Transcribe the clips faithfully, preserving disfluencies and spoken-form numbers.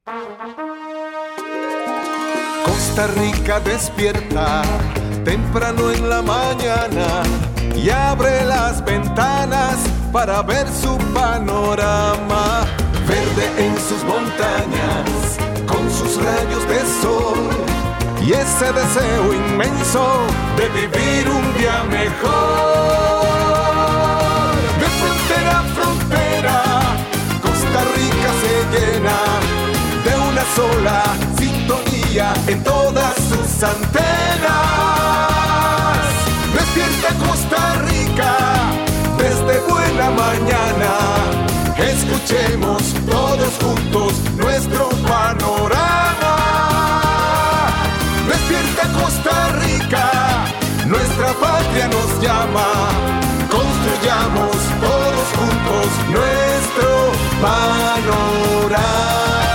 Costa Rica despierta temprano en la mañana y abre las ventanas para ver su panorama. Verde en sus montañas, con sus rayos de sol y ese deseo inmenso de vivir un día mejor. De frontera a frontera, Costa Rica se llena de una sola sintonía en todas sus antenas. Despierta Costa Rica desde buena mañana. Escuchemos todos juntos nuestro panorama. Despierta Costa Rica, nuestra patria nos llama. Construyamos todos juntos nuestro panorama.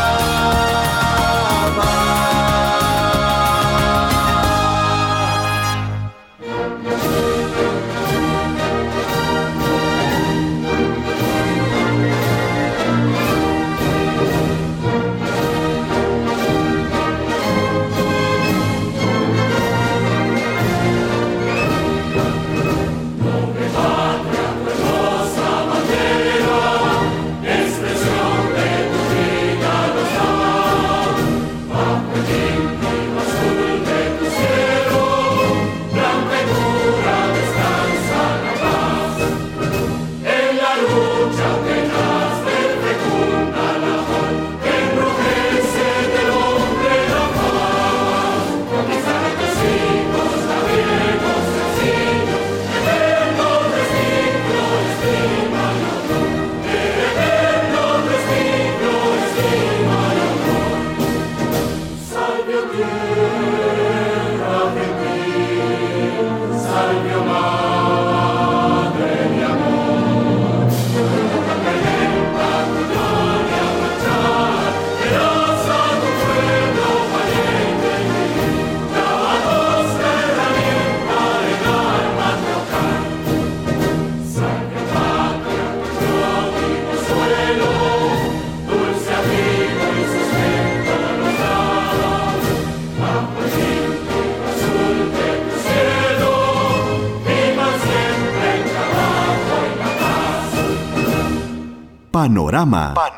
Panorama. Panorama.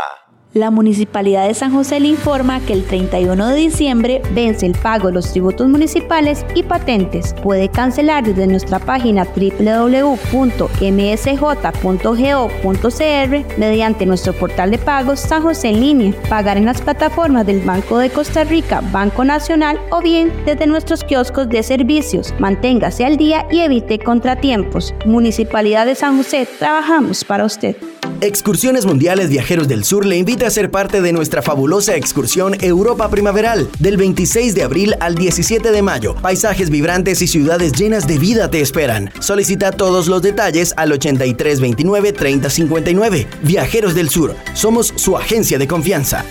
La Municipalidad de San José le informa que el treinta y uno de diciembre vence el pago de los tributos municipales y patentes. Puede cancelar desde nuestra página doble u doble u doble u punto eme ese jota punto go punto ce erre mediante nuestro portal de pagos San José en línea, pagar en las plataformas del Banco de Costa Rica, Banco Nacional o bien desde nuestros kioscos de servicios. Manténgase al día y evite contratiempos. Municipalidad de San José, trabajamos para usted. Excursiones Mundiales Viajeros del Sur le invita a ser parte de nuestra fabulosa excursión Europa Primaveral del veintiséis de abril al diecisiete de mayo. Paisajes vibrantes y ciudades llenas de vida te esperan. Solicita todos los detalles al ochenta y tres veintinueve treinta cincuenta y nueve. Viajeros del Sur, somos su agencia de confianza.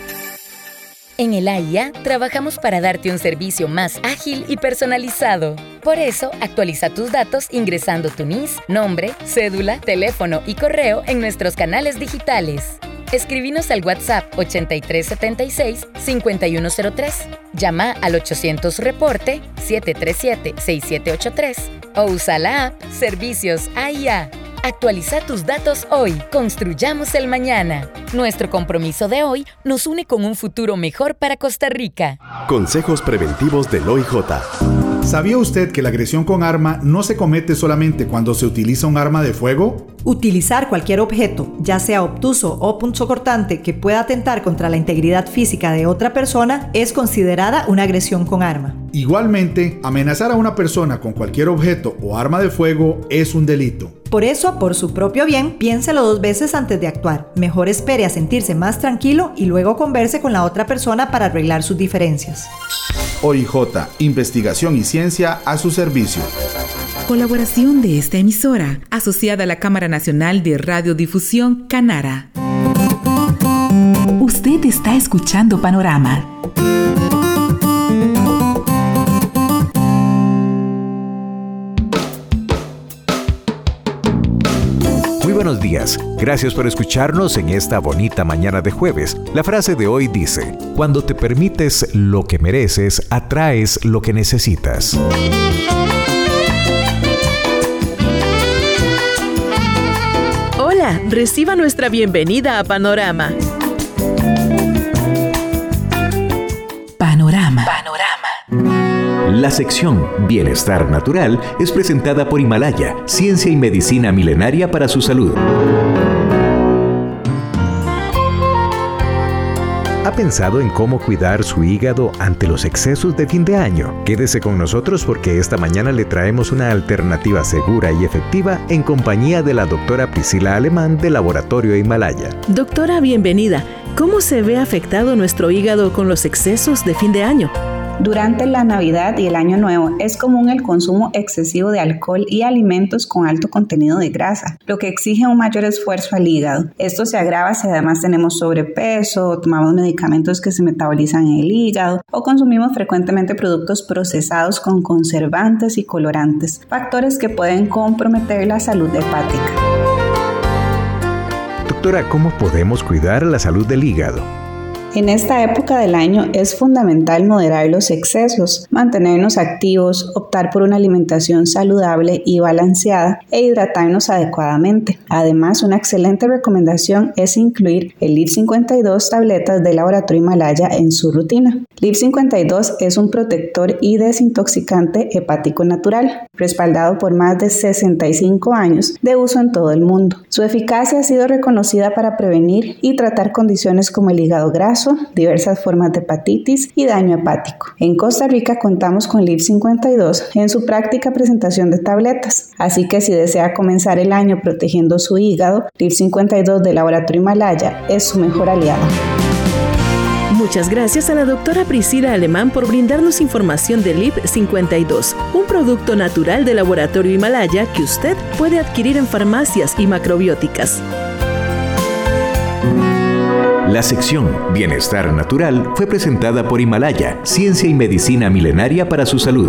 En el A I A trabajamos para darte un servicio más ágil y personalizado. Por eso, actualiza tus datos ingresando tu N I S, nombre, cédula, teléfono y correo en nuestros canales digitales. Escribinos al WhatsApp ochenta y tres setenta y seis cincuenta y uno cero tres. Llama al ochocientos reporte siete tres siete seis siete ocho tres o usa la app Servicios A I A. Actualiza tus datos hoy, construyamos el mañana. Nuestro compromiso de hoy nos une con un futuro mejor para Costa Rica. Consejos preventivos del O I J. ¿Sabía usted que la agresión con arma no se comete solamente cuando se utiliza un arma de fuego? Utilizar cualquier objeto, ya sea obtuso o punzocortante, que pueda atentar contra la integridad física de otra persona es considerada una agresión con arma. Igualmente, amenazar a una persona con cualquier objeto o arma de fuego es un delito. Por eso, por su propio bien, piénselo dos veces antes de actuar. Mejor espere a sentirse más tranquilo y luego converse con la otra persona para arreglar sus diferencias. O I J, investigación y ciencia a su servicio. Colaboración de esta emisora, asociada a la Cámara Nacional de Radiodifusión, Canara. Usted está escuchando Panorama. Muy buenos buenos días. Gracias por escucharnos en esta bonita mañana de jueves. La frase de hoy dice: cuando te permites lo que mereces, atraes lo que necesitas. Hola, reciba nuestra bienvenida a Panorama. Panorama. Panorama. La sección Bienestar Natural es presentada por Himalaya, ciencia y medicina milenaria para su salud. ¿Ha pensado en cómo cuidar su hígado ante los excesos de fin de año? Quédese con nosotros porque esta mañana le traemos una alternativa segura y efectiva en compañía de la doctora Priscila Alemán del Laboratorio Himalaya. Doctora, bienvenida. ¿Cómo se ve afectado nuestro hígado con los excesos de fin de año? Durante la Navidad y el Año Nuevo es común el consumo excesivo de alcohol y alimentos con alto contenido de grasa, lo que exige un mayor esfuerzo al hígado. Esto se agrava si además tenemos sobrepeso, tomamos medicamentos que se metabolizan en el hígado o consumimos frecuentemente productos procesados con conservantes y colorantes, factores que pueden comprometer la salud hepática. Doctora, ¿cómo podemos cuidar la salud del hígado? En esta época del año es fundamental moderar los excesos, mantenernos activos, optar por una alimentación saludable y balanceada e hidratarnos adecuadamente. Además, una excelente recomendación es incluir el L I P cincuenta y dos tabletas del Laboratorio Himalaya en su rutina. L I P cincuenta y dos es un protector y desintoxicante hepático natural, respaldado por más de sesenta y cinco años de uso en todo el mundo. Su eficacia ha sido reconocida para prevenir y tratar condiciones como el hígado graso, diversas formas de hepatitis y daño hepático. En Costa Rica contamos con L I P cincuenta y dos en su práctica presentación de tabletas, así que si desea comenzar el año protegiendo su hígado, L I P cincuenta y dos del Laboratorio Himalaya es su mejor aliado. Muchas gracias a la doctora Priscila Alemán por brindarnos información de L I P cincuenta y dos, un producto natural del Laboratorio Himalaya que usted puede adquirir en farmacias y macrobióticas. La sección Bienestar Natural fue presentada por Himalaya, ciencia y medicina milenaria para su salud.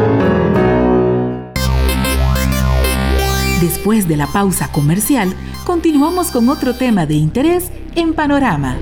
Después de la pausa comercial, continuamos con otro tema de interés en Panorama.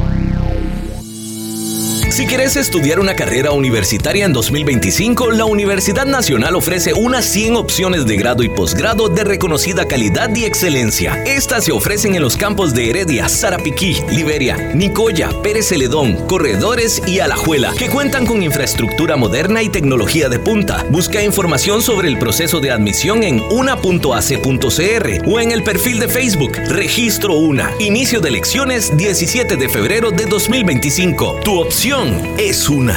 Si quieres estudiar una carrera universitaria en dos mil veinticinco, la Universidad Nacional ofrece unas cien opciones de grado y posgrado de reconocida calidad y excelencia. Estas se ofrecen en los campos de Heredia, Sarapiquí, Liberia, Nicoya, Pérez Celedón, Corredores y Alajuela, que cuentan con infraestructura moderna y tecnología de punta. Busca información sobre el proceso de admisión en una punto a c punto c r o en el perfil de Facebook Registro UNA. Inicio de elecciones diecisiete de febrero de dos mil veinticinco. Tu opción es una.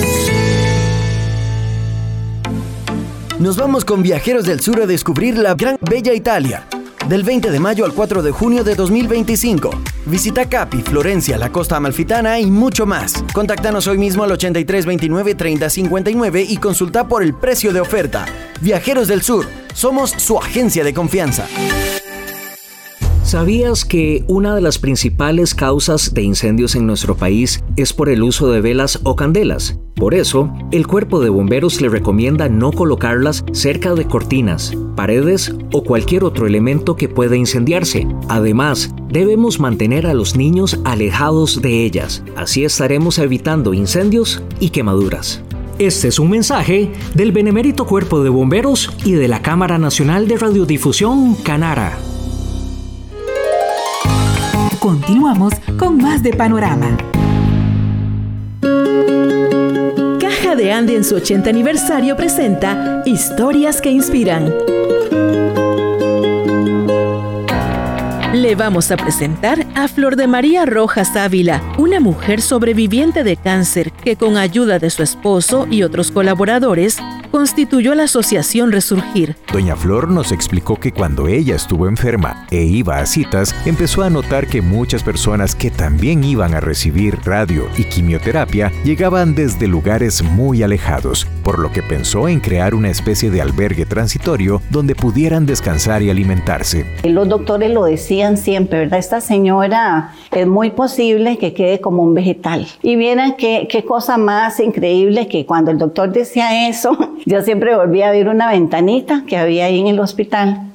Nos vamos con Viajeros del Sur a descubrir la gran bella Italia. Del veinte de mayo al cuatro de junio de dos mil veinticinco. Visita Capi, Florencia, la Costa Amalfitana y mucho más. Contáctanos hoy mismo al ochenta y tres veintinueve treinta cincuenta y nueve y consulta por el precio de oferta. Viajeros del Sur, somos su agencia de confianza. ¿Sabías que una de las principales causas de incendios en nuestro país es por el uso de velas o candelas? Por eso, el Cuerpo de Bomberos le recomienda no colocarlas cerca de cortinas, paredes o cualquier otro elemento que pueda incendiarse. Además, debemos mantener a los niños alejados de ellas. Así estaremos evitando incendios y quemaduras. Este es un mensaje del Benemérito Cuerpo de Bomberos y de la Cámara Nacional de Radiodifusión Canara. Continuamos con más de Panorama. Caja de Ande en su ochenta aniversario presenta Historias que Inspiran. Le vamos a presentar a Flor de María Rojas Ávila, una mujer sobreviviente de cáncer que con ayuda de su esposo y otros colaboradores constituyó la Asociación Resurgir. Doña Flor nos explicó que cuando ella estuvo enferma e iba a citas, empezó a notar que muchas personas que también iban a recibir radio y quimioterapia llegaban desde lugares muy alejados, por lo que pensó en crear una especie de albergue transitorio donde pudieran descansar y alimentarse. Los doctores lo decían siempre, ¿verdad? Esta señora es muy posible que quede como un vegetal. Y vieran qué, qué cosa más increíble que cuando el doctor decía eso, yo siempre volví a ver una ventanita que había ahí en el hospital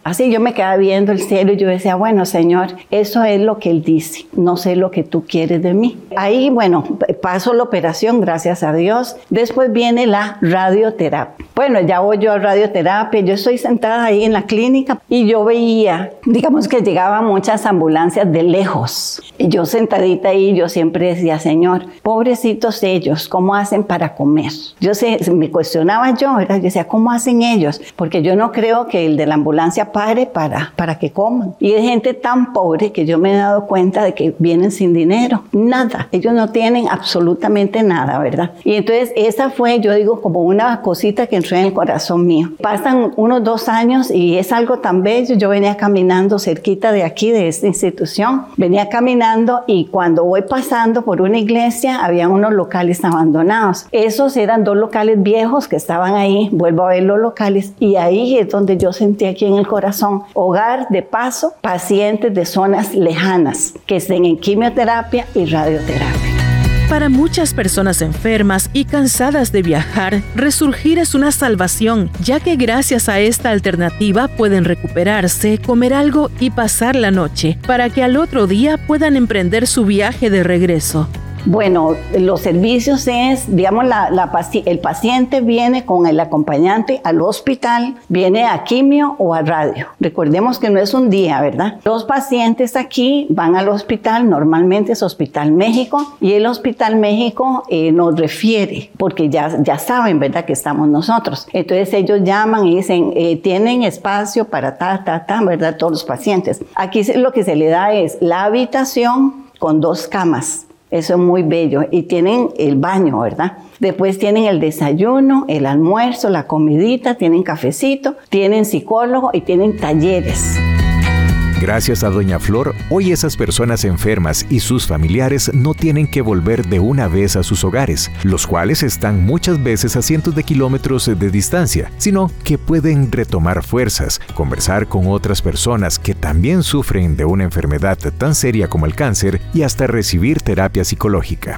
Así yo me quedaba viendo el cielo y yo decía, bueno, Señor, eso es lo que Él dice, no sé lo que tú quieres de mí. Ahí, bueno, paso la operación, gracias a Dios. Después viene la radioterapia. Bueno, ya voy yo a radioterapia, yo estoy sentada ahí en la clínica y yo veía, digamos que llegaban muchas ambulancias de lejos. Y yo sentadita ahí, yo siempre decía, Señor, pobrecitos ellos, ¿cómo hacen para comer? Yo sé, me cuestionaba yo, ¿verdad? Yo decía, ¿cómo hacen ellos? Porque yo no creo que el de la ambulancia pare para, para que coman. Y hay gente tan pobre que yo me he dado cuenta de que vienen sin dinero, nada. Ellos no tienen absolutamente nada, ¿verdad? Y entonces esa fue, yo digo, como una cosita que entró en el corazón mío. Pasan unos dos años y es algo tan bello. Yo venía caminando cerquita de aquí, de esta institución. Venía caminando y cuando voy pasando por una iglesia, había unos locales abandonados. Esos eran dos locales viejos que estaban ahí. Vuelvo a ver los locales y ahí es donde yo sentí aquí en el corazón, hogar de paso, pacientes de zonas lejanas que estén en quimioterapia y radioterapia. Para muchas personas enfermas y cansadas de viajar, Resurgir es una salvación, ya que gracias a esta alternativa pueden recuperarse, comer algo y pasar la noche, para que al otro día puedan emprender su viaje de regreso. Bueno, los servicios es, digamos, la, la, el paciente viene con el acompañante al hospital, viene a quimio o a radio. Recordemos que no es un día, ¿verdad? Los pacientes aquí van al hospital, normalmente es Hospital México, y el Hospital México eh, nos refiere, porque ya, ya saben, ¿verdad?, que estamos nosotros. Entonces ellos llaman y dicen, eh, tienen espacio para ta, ta, ta, ¿verdad?, todos los pacientes. Aquí lo que se le da es la habitación con dos camas. Eso es muy bello. Y tienen el baño, ¿verdad? Después tienen el desayuno, el almuerzo, la comidita, tienen cafecito, tienen psicólogo y tienen talleres. Gracias a Doña Flor, hoy esas personas enfermas y sus familiares no tienen que volver de una vez a sus hogares, los cuales están muchas veces a cientos de kilómetros de distancia, sino que pueden retomar fuerzas, conversar con otras personas que también sufren de una enfermedad tan seria como el cáncer y hasta recibir terapia psicológica.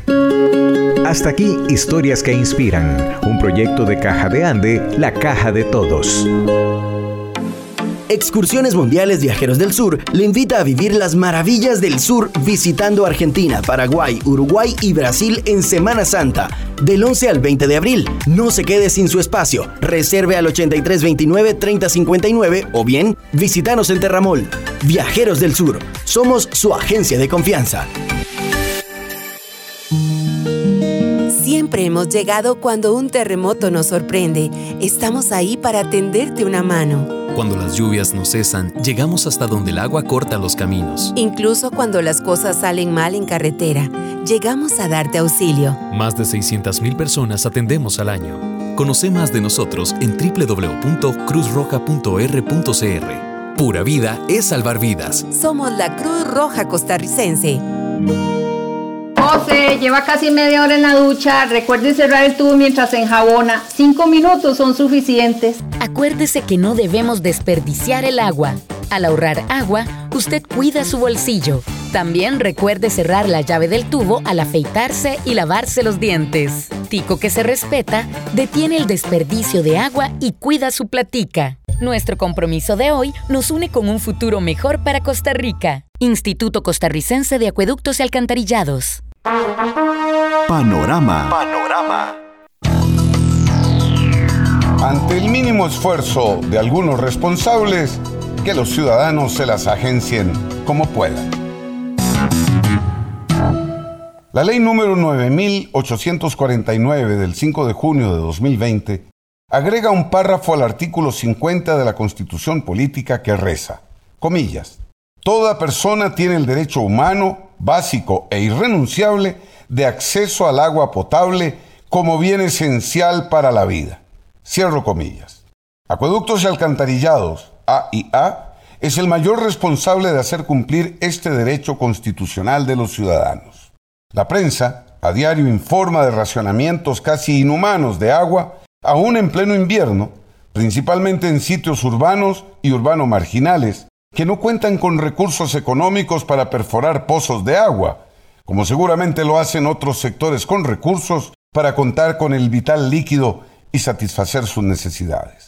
Hasta aquí, Historias que Inspiran, un proyecto de Caja de Ande, la caja de todos. Excursiones Mundiales Viajeros del Sur le invita a vivir las maravillas del sur visitando Argentina, Paraguay, Uruguay y Brasil en Semana Santa. Del once al veinte de abril. No se quede sin su espacio. Reserve al ochenta y tres veintinueve treinta cincuenta y nueve o bien visítanos en Terramol. Viajeros del Sur. Somos su agencia de confianza. Siempre hemos llegado cuando un terremoto nos sorprende. Estamos ahí para tenderte una mano. Cuando las lluvias no cesan, llegamos hasta donde el agua corta los caminos. Incluso cuando las cosas salen mal en carretera, llegamos a darte auxilio. Más de seiscientas mil personas atendemos al año. Conoce más de nosotros en doble u doble u doble u punto cruz roja punto r punto c r. Pura vida es salvar vidas. Somos la Cruz Roja Costarricense. José, lleva casi media hora en la ducha. Recuerde cerrar el tubo mientras se enjabona. Cinco minutos son suficientes. Acuérdese que no debemos desperdiciar el agua. Al ahorrar agua, usted cuida su bolsillo. También recuerde cerrar la llave del tubo al afeitarse y lavarse los dientes. Tico que se respeta, detiene el desperdicio de agua y cuida su platica. Nuestro compromiso de hoy nos une con un futuro mejor para Costa Rica. Instituto Costarricense de Acueductos y Alcantarillados. Panorama. Panorama. Ante el mínimo esfuerzo de algunos responsables, que los ciudadanos se las agencien como puedan. La ley número nueve mil ochocientos cuarenta y nueve del cinco de junio de dos mil veinte agrega un párrafo al artículo cincuenta de la Constitución Política que reza, comillas, toda persona tiene el derecho humano, básico e irrenunciable de acceso al agua potable como bien esencial para la vida. Cierro comillas. Acueductos y Alcantarillados, A I A, es el mayor responsable de hacer cumplir este derecho constitucional de los ciudadanos. La prensa a diario informa de racionamientos casi inhumanos de agua, aún en pleno invierno, principalmente en sitios urbanos y urbano marginales, que no cuentan con recursos económicos para perforar pozos de agua, como seguramente lo hacen otros sectores con recursos para contar con el vital líquido y satisfacer sus necesidades.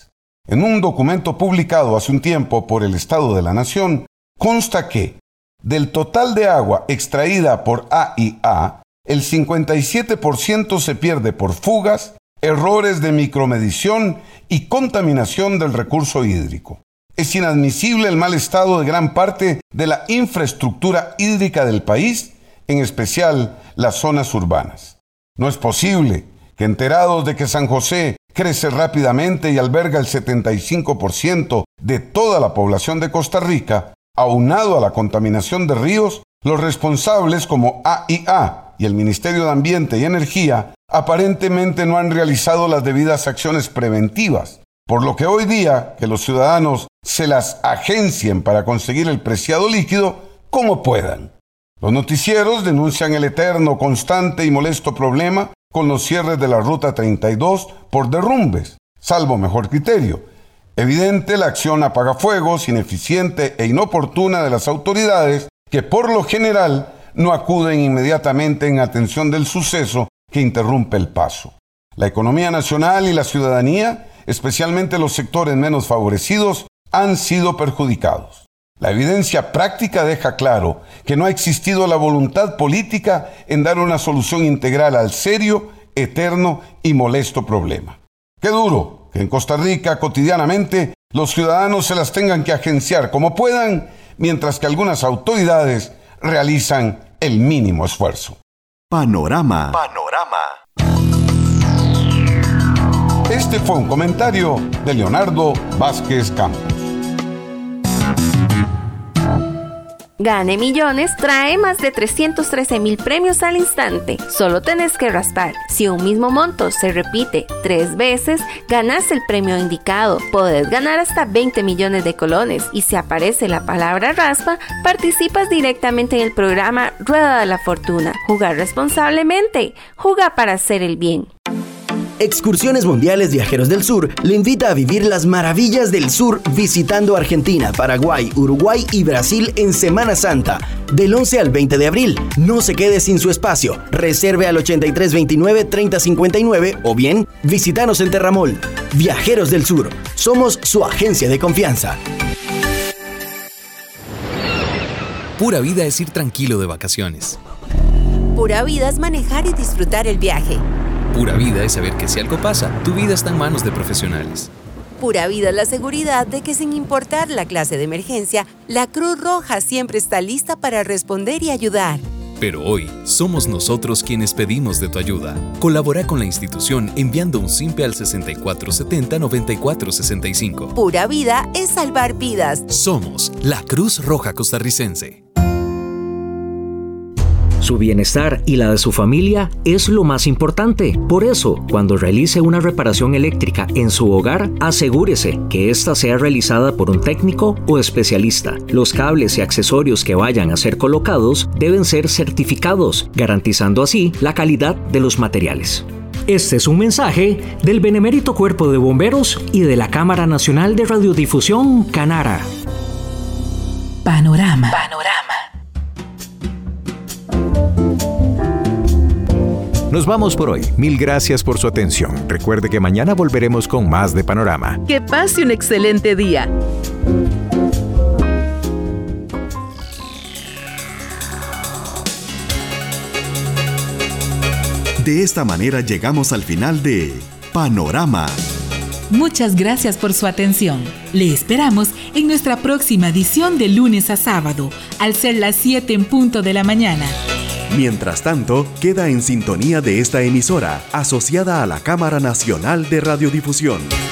En un documento publicado hace un tiempo por el Estado de la Nación, consta que, del total de agua extraída por A I A, el cincuenta y siete por ciento se pierde por fugas, errores de micromedición y contaminación del recurso hídrico. Es inadmisible el mal estado de gran parte de la infraestructura hídrica del país, en especial las zonas urbanas. No es posible que, enterados de que San José crece rápidamente y alberga el setenta y cinco por ciento de toda la población de Costa Rica, aunado a la contaminación de ríos, los responsables como A I A y el Ministerio de Ambiente y Energía aparentemente no han realizado las debidas acciones preventivas, por lo que hoy día que los ciudadanos se las agencien para conseguir el preciado líquido como puedan. Los noticieros denuncian el eterno, constante y molesto problema con los cierres de la Ruta treinta y dos por derrumbes, salvo mejor criterio. Evidente la acción apagafuegos, ineficiente e inoportuna de las autoridades que por lo general no acuden inmediatamente en atención del suceso que interrumpe el paso. La economía nacional y la ciudadanía, especialmente los sectores menos favorecidos, han sido perjudicados. La evidencia práctica deja claro que no ha existido la voluntad política en dar una solución integral al serio, eterno y molesto problema. Qué duro que en Costa Rica cotidianamente los ciudadanos se las tengan que agenciar como puedan, mientras que algunas autoridades realizan el mínimo esfuerzo. Panorama. Panorama. Este fue un comentario de Leonardo Vázquez Campos. Gane Millones trae más de trescientos trece mil premios al instante. Solo tenés que raspar. Si un mismo monto se repite tres veces, ganás el premio indicado. Podés ganar hasta veinte millones de colones y si aparece la palabra raspa, participas directamente en el programa Rueda de la Fortuna. Jugar responsablemente. Juega para hacer el bien. Excursiones Mundiales Viajeros del Sur le invita a vivir las maravillas del sur visitando Argentina, Paraguay, Uruguay y Brasil en Semana Santa. Del once al veinte de abril. No se quede sin su espacio. Reserve al ochenta y tres veintinueve treinta cincuenta y nueve o bien visítanos en Terramol. Viajeros del Sur. Somos su agencia de confianza. Pura vida es ir tranquilo de vacaciones. Pura vida es manejar y disfrutar el viaje. Pura vida es saber que si algo pasa, tu vida está en manos de profesionales. Pura vida es la seguridad de que sin importar la clase de emergencia, la Cruz Roja siempre está lista para responder y ayudar. Pero hoy, somos nosotros quienes pedimos de tu ayuda. Colabora con la institución enviando un simpe al sesenta y cuatro setenta noventa y cuatro sesenta y cinco. Pura vida es salvar vidas. Somos la Cruz Roja Costarricense. Su bienestar y la de su familia es lo más importante. Por eso, cuando realice una reparación eléctrica en su hogar, asegúrese que ésta sea realizada por un técnico o especialista. Los cables y accesorios que vayan a ser colocados deben ser certificados, garantizando así la calidad de los materiales. Este es un mensaje del Benemérito Cuerpo de Bomberos y de la Cámara Nacional de Radiodifusión, Canara. Panorama. Panorama. Nos vamos por hoy. Mil gracias por su atención. Recuerde que mañana volveremos con más de Panorama. Que pase un excelente día. De esta manera llegamos al final de Panorama. Muchas gracias por su atención. Le esperamos en nuestra próxima edición de lunes a sábado, al ser las siete en punto de la mañana. Mientras tanto, queda en sintonía de esta emisora, asociada a la Cámara Nacional de Radiodifusión.